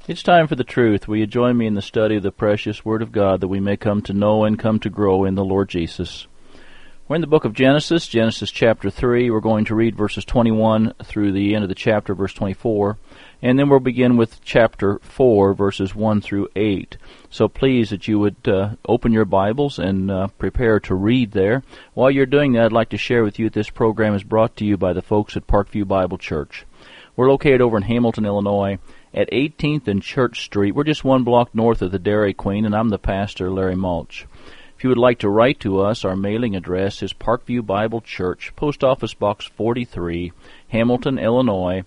It's time for the truth. Will you join me in the study of the precious Word of God that we may come to know and come to grow in the Lord Jesus? We're in the book of Genesis, Genesis chapter 3. We're going to read verses 21 through the end of the chapter, verse 24. And then we'll begin with chapter 4, verses 1 through 8. So please that you would open your Bibles and prepare to read there. While you're doing that, I'd like to share with you that this program is brought to you by the folks at Parkview Bible Church. We're located over in Hamilton, Illinois, at 18th and Church Street. We're just one block north of the Dairy Queen, and I'm the pastor, Larry Mulch. If you would like to write to us, our mailing address is Parkview Bible Church, Post Office Box 43, Hamilton, Illinois,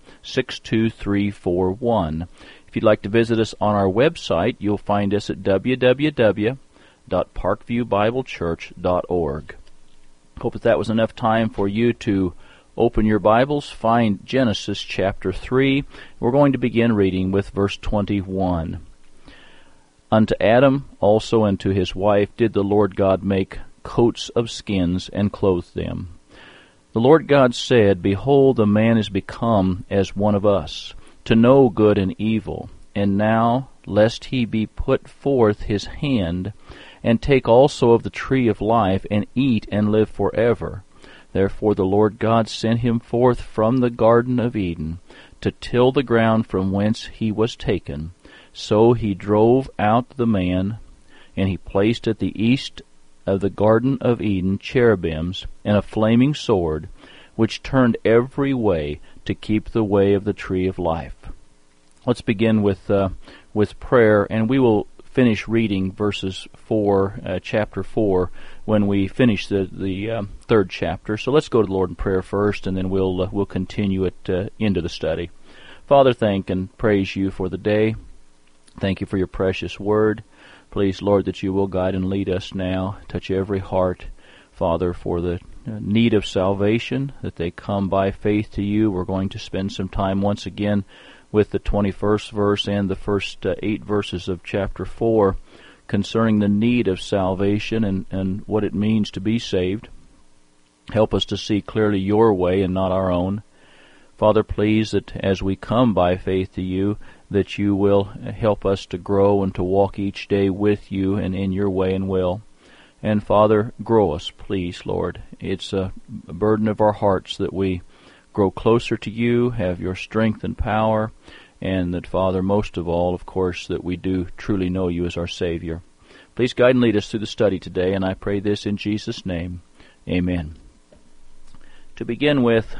62341. If you'd like to visit us on our website, you'll find us at www.parkviewbiblechurch.org. Hope that was enough time for you to open your Bibles, find Genesis chapter 3. We're going to begin reading with verse 21. Unto Adam also and to his wife did the Lord God make coats of skins and clothe them. The Lord God said, Behold, the man is become as one of us, to know good and evil. And now, lest he be put forth his hand, and take also of the tree of life, and eat and live forever. Therefore the Lord God sent him forth from the Garden of Eden, to till the ground from whence he was taken. So he drove out the man, and he placed at the east of the Garden of Eden cherubims and a flaming sword, which turned every way to keep the way of the tree of life. Let's begin with prayer, and we will finish reading verses 4, chapter 4, when we finish the third chapter. So let's go to the Lord in prayer first, and then we'll continue it into the study. Father, thank and praise you for the day. Thank you for your precious word. Please, Lord, that you will guide and lead us now. Touch every heart, Father, for the need of salvation, that they come by faith to you. We're going to spend some time once again with the 21st verse and the first 8 verses of chapter 4 concerning the need of salvation and what it means to be saved. Help us to see clearly your way and not our own. Father, please that as we come by faith to you, that you will help us to grow and to walk each day with you and in your way and will. And Father, grow us, please, Lord. It's a burden of our hearts that we grow closer to you, have your strength and power, and that, Father, most of all, of course, that we do truly know you as our Savior. Please guide and lead us through the study today, and I pray this in Jesus' name. Amen. To begin with,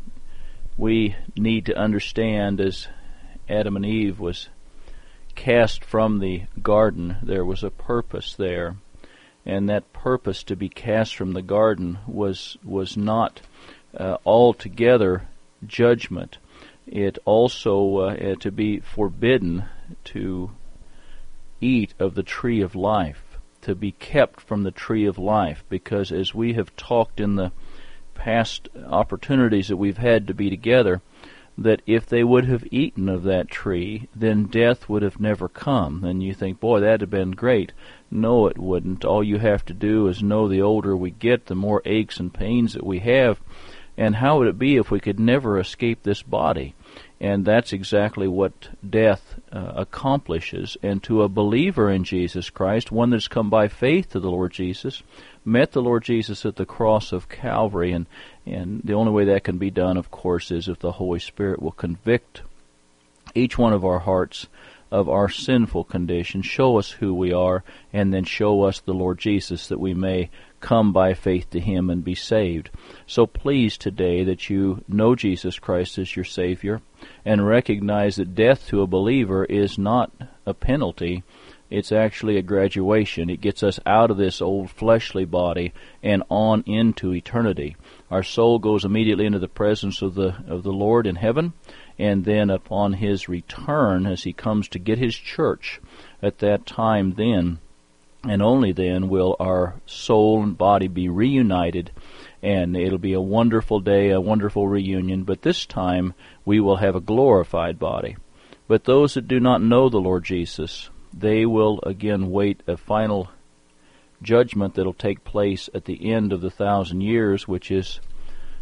we need to understand, as Adam and Eve was cast from the garden, there was a purpose there, and that purpose to be cast from the garden was not altogether judgment. It also to be forbidden to eat of the tree of life, to be kept from the tree of life, because as we have talked in the past opportunities that we've had to be together, that if they would have eaten of that tree, then death would have never come. And you think, boy, that'd have been great. No, it wouldn't. All you have to do is know the older we get, the more aches and pains that we have. And how would it be if we could never escape this body? And that's exactly what death accomplishes. And to a believer in Jesus Christ, one that's come by faith to the Lord Jesus, met the Lord Jesus at the cross of Calvary, and the only way that can be done, of course, is if the Holy Spirit will convict each one of our hearts of our sinful condition, show us who we are, and then show us the Lord Jesus, that we may come by faith to him and be saved. So please today that you know Jesus Christ as your Savior, and recognize that death to a believer is not a penalty. It's actually a graduation. It gets us out of this old fleshly body and on into eternity. Our soul goes immediately into the presence of the Lord in heaven, and then upon his return, as he comes to get his church, at that time then, and only then, will our soul and body be reunited, and it'll be a wonderful day, a wonderful reunion, but this time we will have a glorified body. But those that do not know the Lord Jesus, they will again wait a final judgment that will take place at the end of the 1,000 years, which is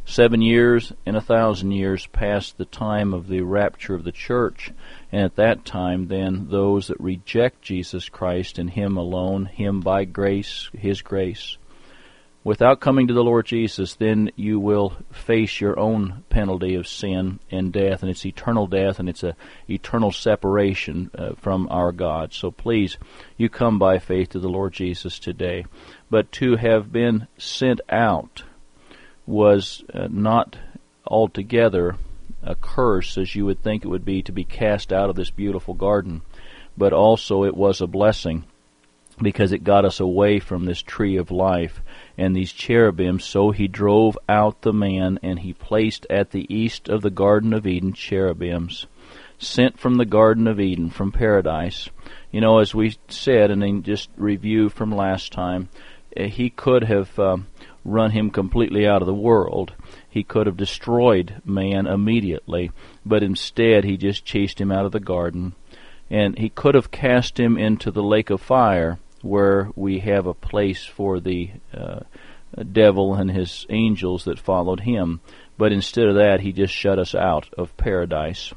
7 years and 1,000 years past the time of the rapture of the church, and at that time then those that reject Jesus Christ and Him alone, Him by grace, His grace, without coming to the Lord Jesus, then you will face your own penalty of sin and death, and it's eternal death, and it's a eternal separation from our God. So please, you come by faith to the Lord Jesus today. But to have been sent out was not altogether a curse, as you would think it would be to be cast out of this beautiful garden, but also it was a blessing, because it got us away from this tree of life and these cherubims. So He drove out the man, and He placed at the east of the Garden of Eden cherubims, sent from the Garden of Eden, from paradise. You know, as we said, and then just review from last time, He could have run him completely out of the world. He could have destroyed man immediately, but instead He just chased him out of the garden. And He could have cast him into the lake of fire, where we have a place for the devil and his angels that followed him. But instead of that, He just shut us out of paradise.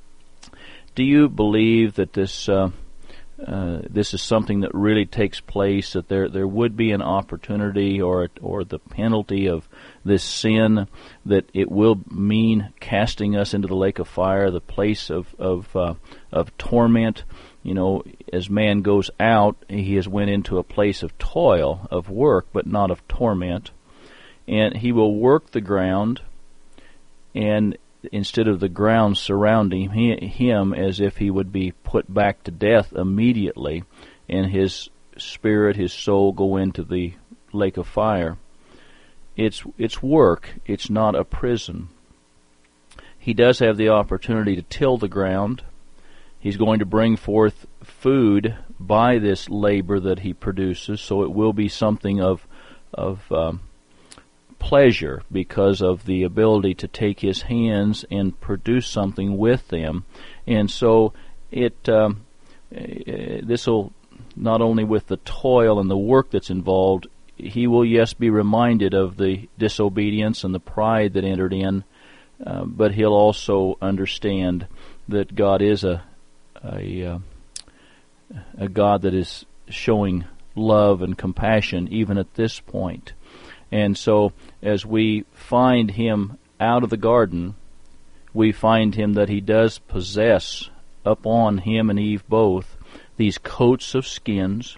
Do you believe that this is something that really takes place, that there would be an opportunity or the penalty of this sin, that it will mean casting us into the lake of fire, the place of torment? You know, as man goes out, he has went into a place of toil, of work, but not of torment. And he will work the ground, and instead of the ground surrounding him, as if he would be put back to death immediately, and his spirit, his soul, go into the lake of fire. It's work. It's not a prison. He does have the opportunity to till the ground. He's going to bring forth food by this labor that he produces, so it will be something of pleasure, because of the ability to take his hands and produce something with them. And so this will, not only with the toil and the work that's involved, he will, yes, be reminded of the disobedience and the pride that entered in, but he'll also understand that God is a God that is showing love and compassion even at this point. And so as we find him out of the garden, we find him that he does possess upon him and Eve both these coats of skins.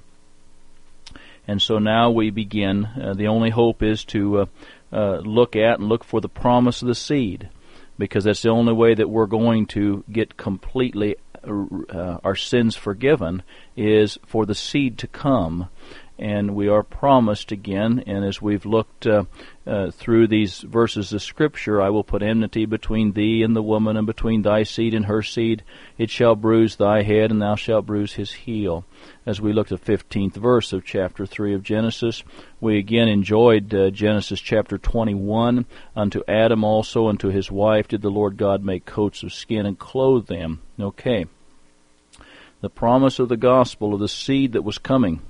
And so now we begin. The only hope is to look at and look for the promise of the seed, because that's the only way that we're going to get completely our sins forgiven, is for the seed to come. And we are promised again, and as we've looked through these verses of Scripture, I will put enmity between thee and the woman, and between thy seed and her seed. It shall bruise thy head, and thou shalt bruise his heel. As we looked at the 15th verse of chapter 3 of Genesis, we again enjoyed Genesis chapter 21. Unto Adam also, unto his wife, did the Lord God make coats of skin and clothe them. Okay. The promise of the gospel of the seed that was coming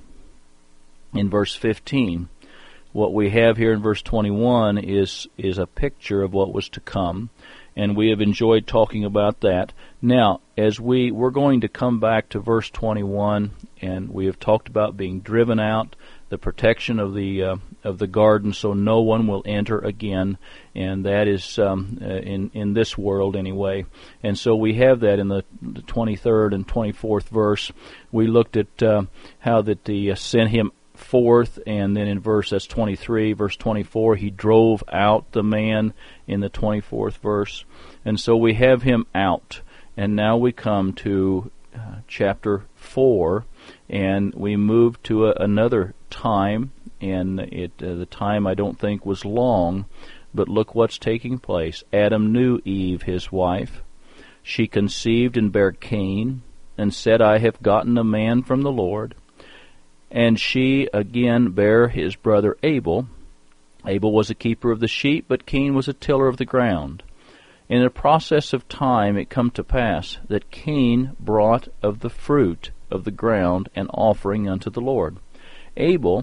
in verse 15. What we have here in verse 21 is a picture of what was to come, and we have enjoyed talking about that. Now, as we're going to come back to verse 21, and we have talked about being driven out, the protection of the garden, so no one will enter again, and that is in this world anyway. And so we have that in the 23rd and 24th verse. We looked at how that he sent him forth, and then in verse 23, verse 24, he drove out the man in the 24th verse. And so we have him out. And now we come to chapter 4, and we move to another time, and the time I don't think was long, but look what's taking place. Adam knew Eve, his wife. She conceived and bare Cain, and said, I have gotten a man from the Lord. And she again bare his brother Abel. Abel was a keeper of the sheep, but Cain was a tiller of the ground. In the process of time it come to pass that Cain brought of the fruit of the ground an offering unto the Lord. Abel,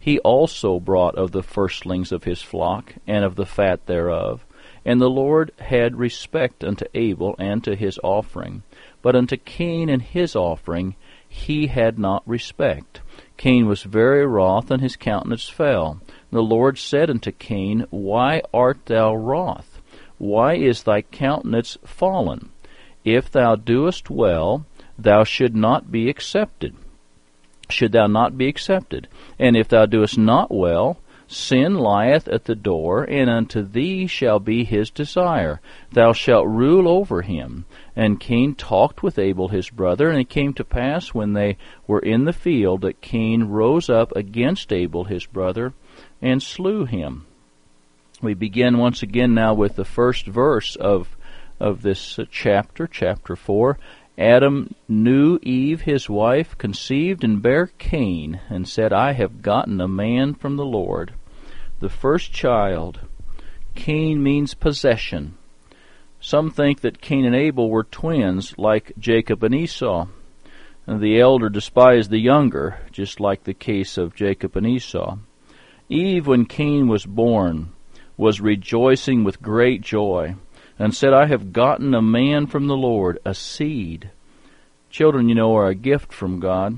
he also brought of the firstlings of his flock, and of the fat thereof. And the Lord had respect unto Abel and to his offering, but unto Cain and his offering he had not respect. Cain was very wroth, and his countenance fell. The Lord said unto Cain, Why art thou wroth? Why is thy countenance fallen? If thou doest well, thou should not be accepted. Should thou not be accepted? And if thou doest not well, sin lieth at the door, and unto thee shall be his desire. Thou shalt rule over him. And Cain talked with Abel his brother, and it came to pass when they were in the field that Cain rose up against Abel his brother, and slew him. We begin once again now with the first verse of this chapter, chapter 4. Adam knew Eve his wife, conceived and bare Cain, and said, I have gotten a man from the Lord. The first child. Cain means possession. Some think that Cain and Abel were twins, like Jacob and Esau. And the elder despised the younger, just like the case of Jacob and Esau. Eve, when Cain was born, was rejoicing with great joy, and said, I have gotten a man from the Lord, a seed. Children, you know, are a gift from God,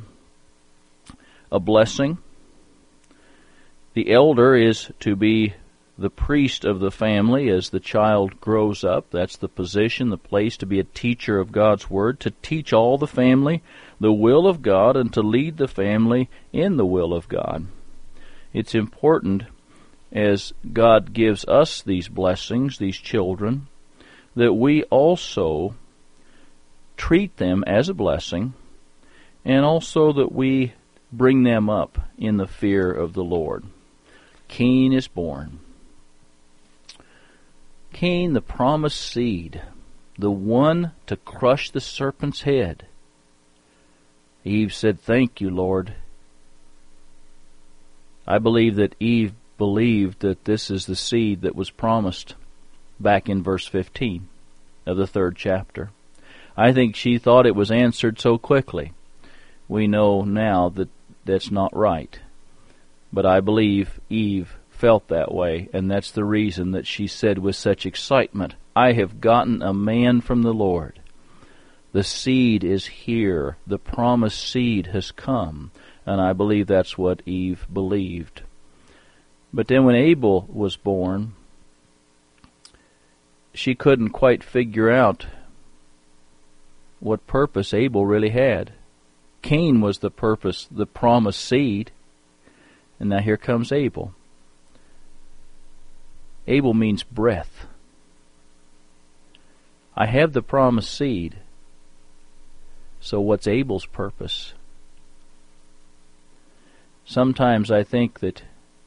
a blessing. The elder is to be the priest of the family as the child grows up. That's the position, the place, to be a teacher of God's Word, to teach all the family the will of God, and to lead the family in the will of God. It's important, as God gives us these blessings, these children, that we also treat them as a blessing, and also that we bring them up in the fear of the Lord. Cain is born. Cain, the promised seed, the one to crush the serpent's head. Eve said, Thank you, Lord. I believe that Eve believed that this is the seed that was promised back in verse 15 of the 3rd chapter. I think she thought it was answered so quickly. We know now that that's not right. But I believe Eve felt that way, and that's the reason that she said with such excitement, I have gotten a man from the Lord. The seed is here. The promised seed has come. And I believe that's what Eve believed. But then when Abel was born, she couldn't quite figure out what purpose Abel really had. Cain was the purpose, the promised seed. And now here comes Abel. Abel means breath. I have the promised seed. So what's Abel's purpose? Sometimes I think that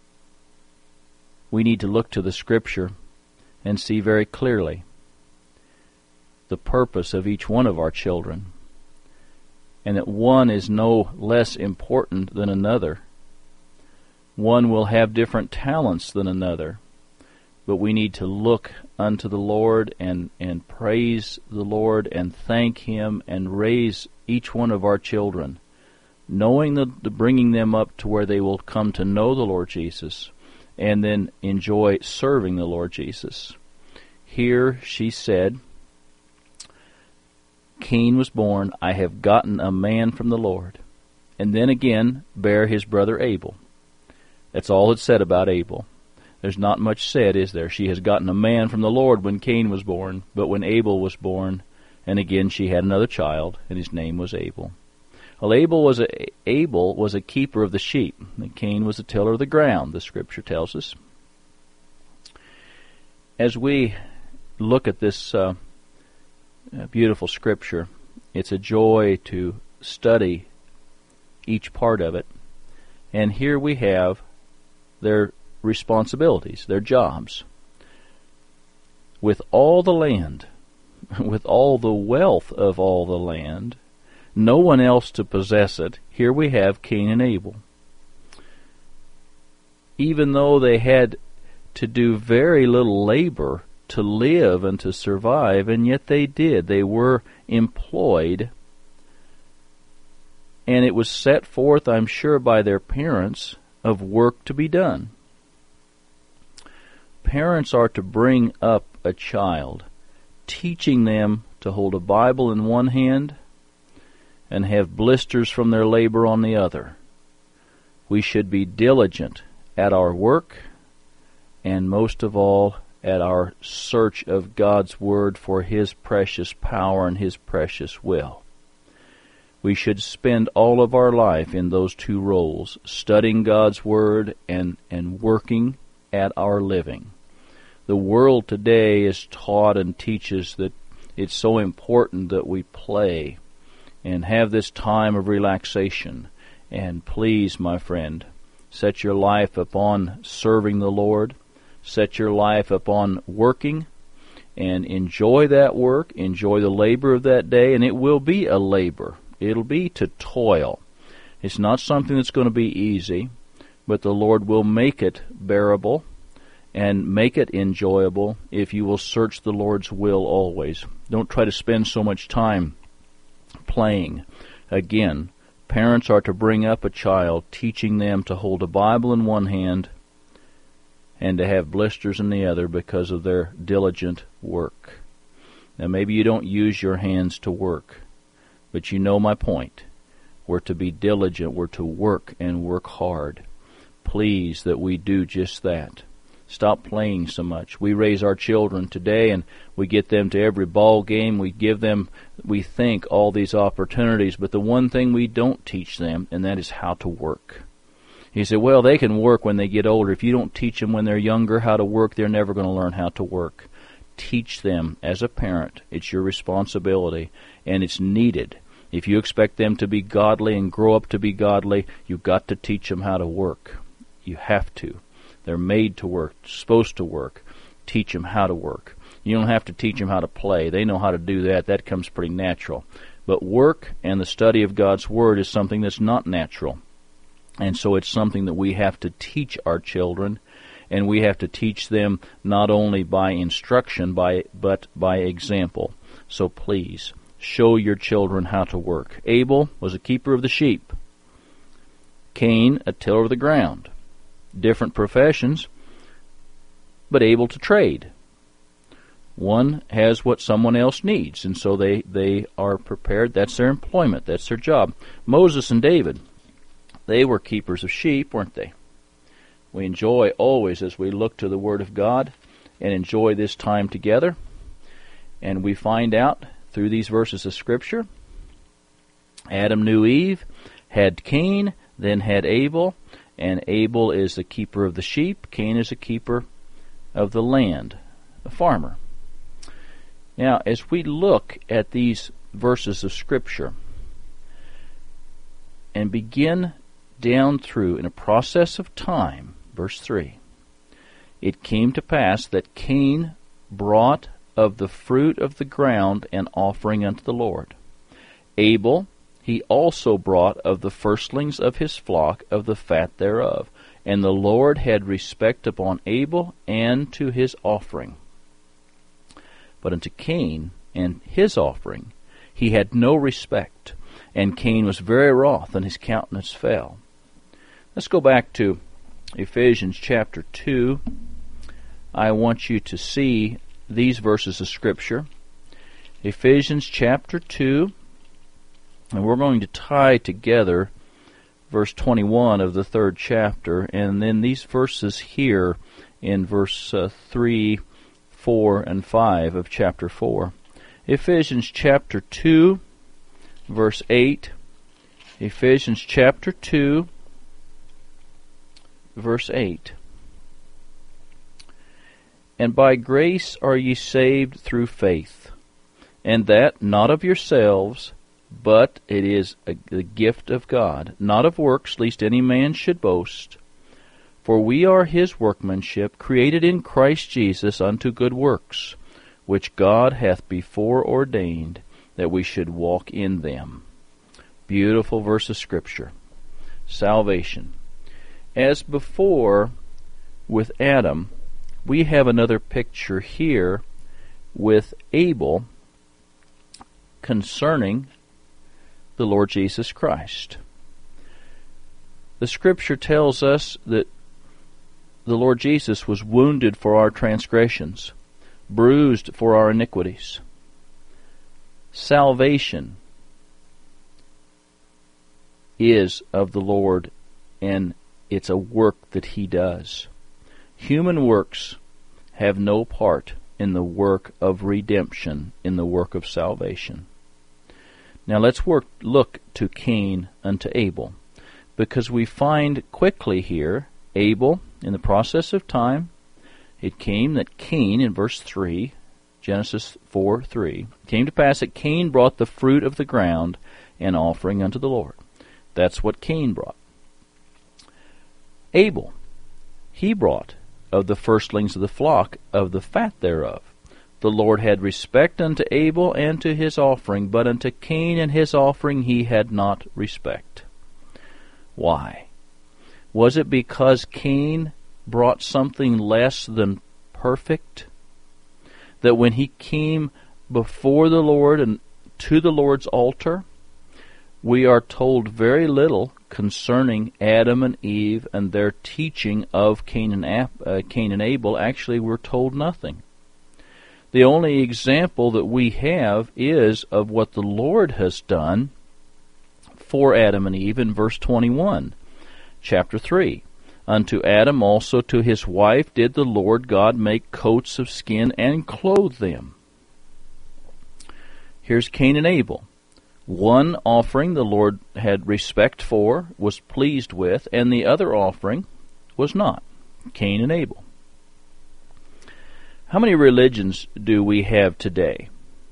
we need to look to the Scripture and see very clearly the purpose of each one of our children, and that one is no less important than another. One will have different talents than another, but we need to look unto the Lord and praise the Lord and thank Him and raise each one of our children, knowing the bringing them up to where they will come to know the Lord Jesus and then enjoy serving the Lord Jesus. Here she said, Cain was born, I have gotten a man from the Lord. And then again, bare his brother Abel. That's all it's said about Abel. There's not much said, is there? She has gotten a man from the Lord when Cain was born, but when Abel was born, and again she had another child, and his name was Abel. Well, Abel was a keeper of the sheep, and Cain was a tiller of the ground, the Scripture tells us. As we look at this beautiful Scripture, it's a joy to study each part of it. And here we have their responsibilities, their jobs. With all the land, with all the wealth of all the land, no one else to possess it, here we have Cain and Abel. Even though they had to do very little labor to live and to survive, and yet they did. They were employed, and it was set forth, I'm sure, by their parents of work to be done. Parents are to bring up a child, teaching them to hold a Bible in one hand and have blisters from their labor on the other. We should be diligent at our work, and most of all at our search of God's Word for His precious power and His precious will. We should spend all of our life in those two roles, studying God's Word and working at our living. The world today is taught and teaches that it's so important that we play and have this time of relaxation. And please, my friend, set your life upon serving the Lord. Set your life upon working, and enjoy that work. Enjoy the labor of that day, and it will be a labor. It'll be to toil. It's not something that's going to be easy, but the Lord will make it bearable and make it enjoyable if you will search the Lord's will always. Don't try to spend so much time playing. Again, parents are to bring up a child, teaching them to hold a Bible in one hand and to have blisters in the other because of their diligent work. Now, maybe you don't use your hands to work, but you know my point. We're to be diligent. We're to work and work hard. Please that we do just that. Stop playing so much. We raise our children today, and we get them to every ball game. We give them, we think, all these opportunities, but the one thing we don't teach them, and that is how to work. He said, well, they can work when they get older. If you don't teach them when they're younger how to work, they're never going to learn how to work. Teach them as a parent. It's your responsibility, and it's needed. If you expect them to be godly and grow up to be godly, you've got to teach them how to work. You have to. They're made to work, supposed to work. Teach them how to work. You don't have to teach them how to play. They know how to do that. That comes pretty natural. But work and the study of God's Word is something that's not natural. And so it's something that we have to teach our children, and we have to teach them not only by instruction, but by example. So please, show your children how to work. Abel was a keeper of the sheep. Cain, a tiller of the ground. Different professions, but able to trade. One has what someone else needs, and so they are prepared. That's their employment. That's their job. Moses and David, they were keepers of sheep, weren't they? We enjoy always as we look to the Word of God and enjoy this time together. And we find out through these verses of Scripture, Adam knew Eve, had Cain, then had Abel, and Abel is the keeper of the sheep. Cain is a keeper of the land, a farmer. Now, as we look at these verses of Scripture and begin down through in a process of time, verse 3, it came to pass that Cain brought of the fruit of the ground an offering unto the Lord. Abel he also brought of the firstlings of his flock of the fat thereof. And the Lord had respect upon Abel and to his offering. But unto Cain and his offering he had no respect, and Cain was very wroth, and his countenance fell. Let's go back to Ephesians chapter 2. I want you to see these verses of Scripture. Ephesians chapter 2. And we're going to tie together verse 21 of the 3rd chapter, and then these verses here in verse 3, 4, and 5 of chapter 4. Ephesians chapter 2, verse 8. Ephesians chapter 2, verse 8. And by grace are ye saved through faith, and that not of yourselves, but it is the gift of God, not of works, lest any man should boast. For we are his workmanship, created in Christ Jesus unto good works, which God hath before ordained that we should walk in them. Beautiful verse of Scripture. Salvation. As before with Adam, we have another picture here with Abel concerning the Lord Jesus Christ. The Scripture tells us that the Lord Jesus was wounded for our transgressions, bruised for our iniquities. Salvation is of the Lord, and it's a work that He does. Human works have no part in the work of redemption, in the work of salvation. Now let's look to Cain unto Abel, because we find quickly here, Abel, in the process of time, it came that Cain, in verse 3, Genesis 4:3, came to pass that Cain brought the fruit of the ground, an offering unto the Lord. That's what Cain brought. Abel, he brought of the firstlings of the flock, of the fat thereof. The Lord had respect unto Abel and to his offering, but unto Cain and his offering he had not respect. Why? Was it because Cain brought something less than perfect? That when he came before the Lord and to the Lord's altar, we are told very little concerning Adam and Eve and their teaching of Cain and Abel. Actually, we're told nothing. The only example that we have is of what the Lord has done for Adam and Eve in verse 21, chapter 3. Unto Adam also to his wife did the Lord God make coats of skin and clothe them. Here's Cain and Abel. One offering the Lord had respect for, was pleased with, and the other offering was not. Cain and Abel. How many religions do we have today?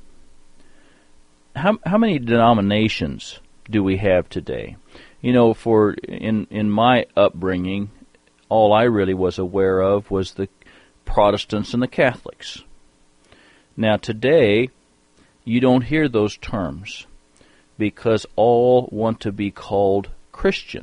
How many denominations do we have today? You know, in my upbringing, all I really was aware of was the Protestants and the Catholics. Now today, you don't hear those terms, because all want to be called Christian.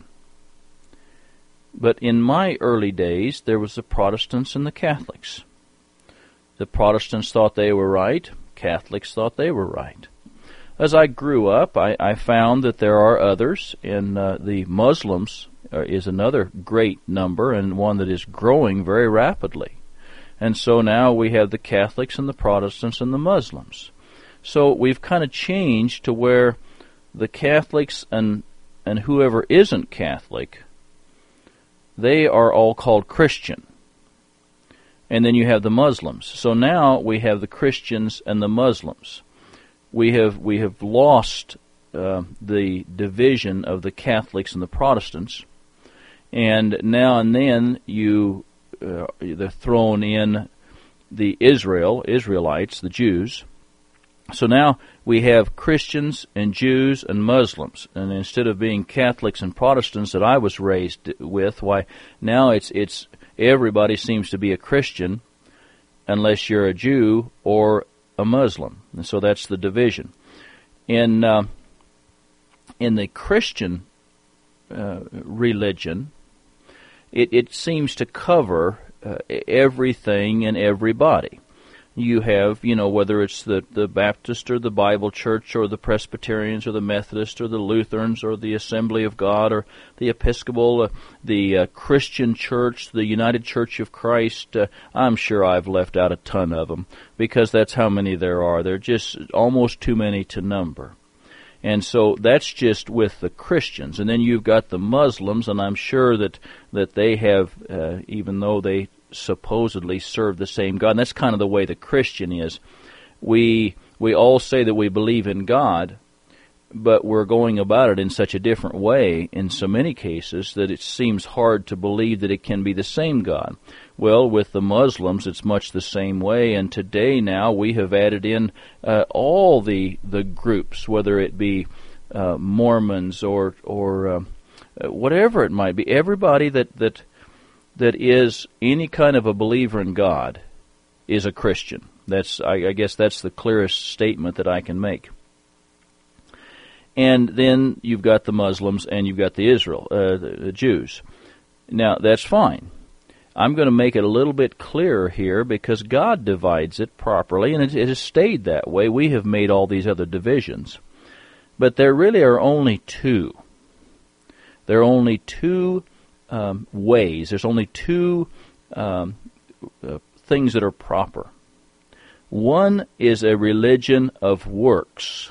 But in my early days, there was the Protestants and the Catholics. The Protestants thought they were right, Catholics thought they were right. As I grew up, I found that there are others, and the Muslims is another great number, and one that is growing very rapidly. And so now we have the Catholics and the Protestants and the Muslims. So we've kind of changed to where the Catholics and whoever isn't Catholic, they are all called Christian. And then you have the Muslims. So now we have the Christians and the Muslims. We have lost the division of the Catholics and the Protestants, and now and then they're thrown in the Israelites, the Jews. So now we have Christians and Jews and Muslims, and instead of being Catholics and Protestants that I was raised with, why now it's everybody seems to be a Christian unless you're a Jew or a Muslim. And so that's the division. In the Christian religion, it seems to cover everything and everybody. You have, whether it's the Baptist or the Bible Church or the Presbyterians or the Methodists or the Lutherans or the Assembly of God or the Episcopal, the Christian Church, the United Church of Christ. I'm sure I've left out a ton of them because that's how many there are. They're just almost too many to number. And so that's just with the Christians. And then you've got the Muslims, and I'm sure that they have, even though they supposedly serve the same God. And that's kind of the way the Christian is. We all say that we believe in God, but we're going about it in such a different way in so many cases that it seems hard to believe that it can be the same God. Well, with the Muslims, it's much the same way, and today now we have added in all the groups, whether it be Mormons or whatever it might be. Everybody that is any kind of a believer in God is a Christian. I guess that's the clearest statement that I can make. And then you've got the Muslims and you've got the Jews. Now, that's fine. I'm going to make it a little bit clearer here because God divides it properly, and it has stayed that way. We have made all these other divisions. But there really are only two. there are only two ways. There's only two things that are proper. One is a religion of works,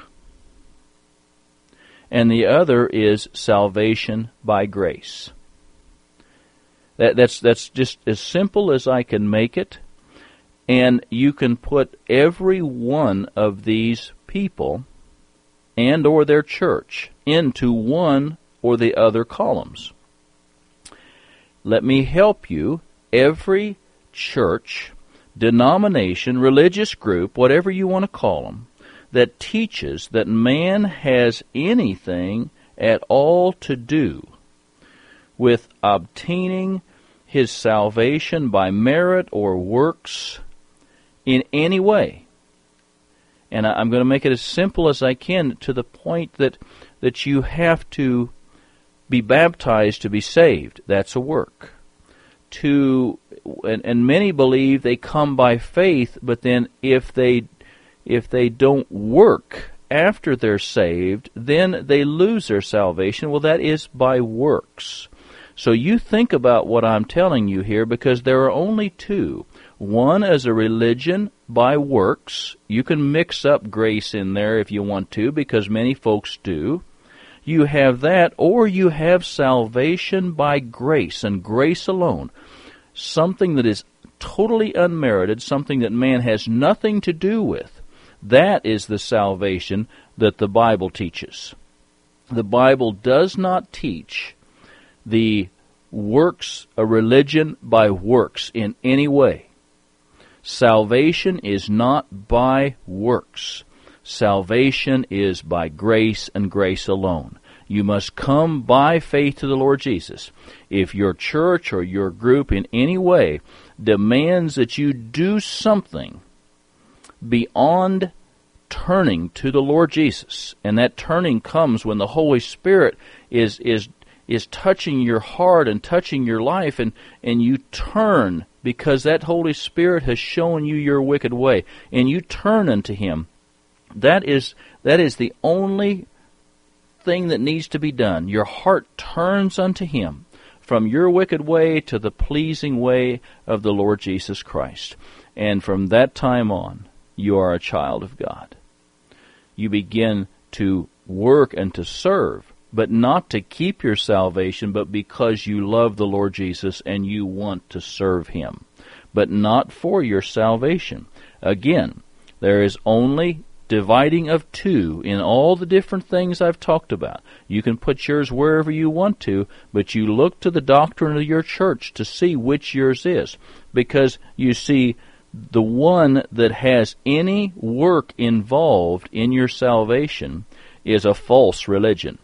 and the other is salvation by grace. That's just as simple as I can make it, and you can put every one of these people and or their church into one or the other columns. Let me help you. Every church, denomination, religious group, whatever you want to call them, that teaches that man has anything at all to do with obtaining his salvation by merit or works in any way. And I'm going to make it as simple as I can, to the point that you have to be baptized to be saved. That's a work. And many believe they come by faith, but then if they don't work after they're saved, then they lose their salvation. Well, that is by works. So you think about what I'm telling you here, because there are only two. One is a religion by works. You can mix up grace in there if you want to, because many folks do. You have that, or you have salvation by grace, and grace alone. Something that is totally unmerited, something that man has nothing to do with. That is the salvation that the Bible teaches. The Bible does not teach the works, a religion by works in any way. Salvation is not by works. Salvation is by grace and grace alone. You must come by faith to the Lord Jesus. If your church or your group in any way demands that you do something beyond turning to the Lord Jesus, and that turning comes when the Holy Spirit is touching your heart and touching your life, and you turn because that Holy Spirit has shown you your wicked way, and you turn unto Him. That is the only thing that needs to be done. Your heart turns unto Him from your wicked way to the pleasing way of the Lord Jesus Christ. And from that time on, you are a child of God. You begin to work and to serve, but not to keep your salvation, but because you love the Lord Jesus and you want to serve Him, but not for your salvation. Again, there is only dividing of two in all the different things I've talked about. You can put yours wherever you want to, but you look to the doctrine of your church to see which yours is. Because, you see, the one that has any work involved in your salvation is a false religion.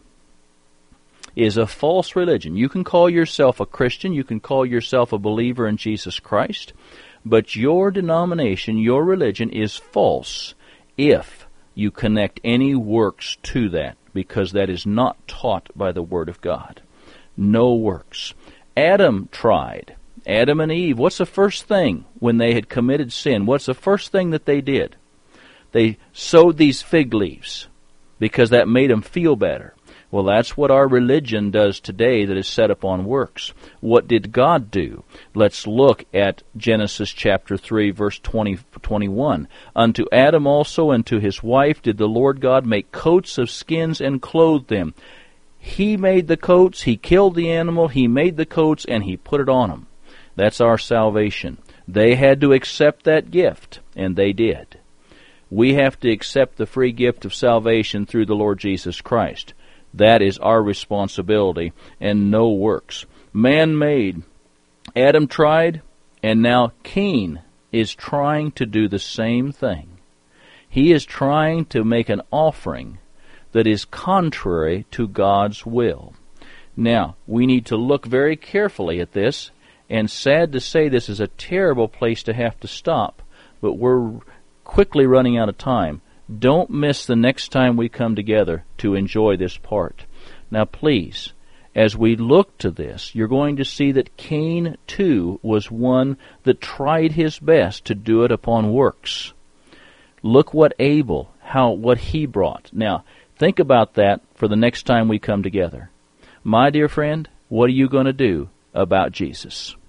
Is a false religion. You can call yourself a Christian, you can call yourself a believer in Jesus Christ, but your denomination, your religion is false if you connect any works to that, because that is not taught by the Word of God. No works. Adam tried. Adam and Eve, what's the first thing when they had committed sin? What's the first thing that they did? They sowed these fig leaves because that made them feel better. Well, that's what our religion does today that is set upon works. What did God do? Let's look at Genesis chapter 3, verse 21. Unto Adam also and to his wife did the Lord God make coats of skins and clothe them. He made the coats, He killed the animal, He made the coats, and He put it on them. That's our salvation. They had to accept that gift, and they did. We have to accept the free gift of salvation through the Lord Jesus Christ. That is our responsibility, and no works. Man-made. Adam tried, and now Cain is trying to do the same thing. He is trying to make an offering that is contrary to God's will. Now, we need to look very carefully at this, and sad to say this is a terrible place to have to stop, but we're quickly running out of time. Don't miss the next time we come together to enjoy this part. Now please, as we look to this, you're going to see that Cain too was one that tried his best to do it upon works. Look what what he brought. Now, think about that for the next time we come together. My dear friend, what are you going to do about Jesus?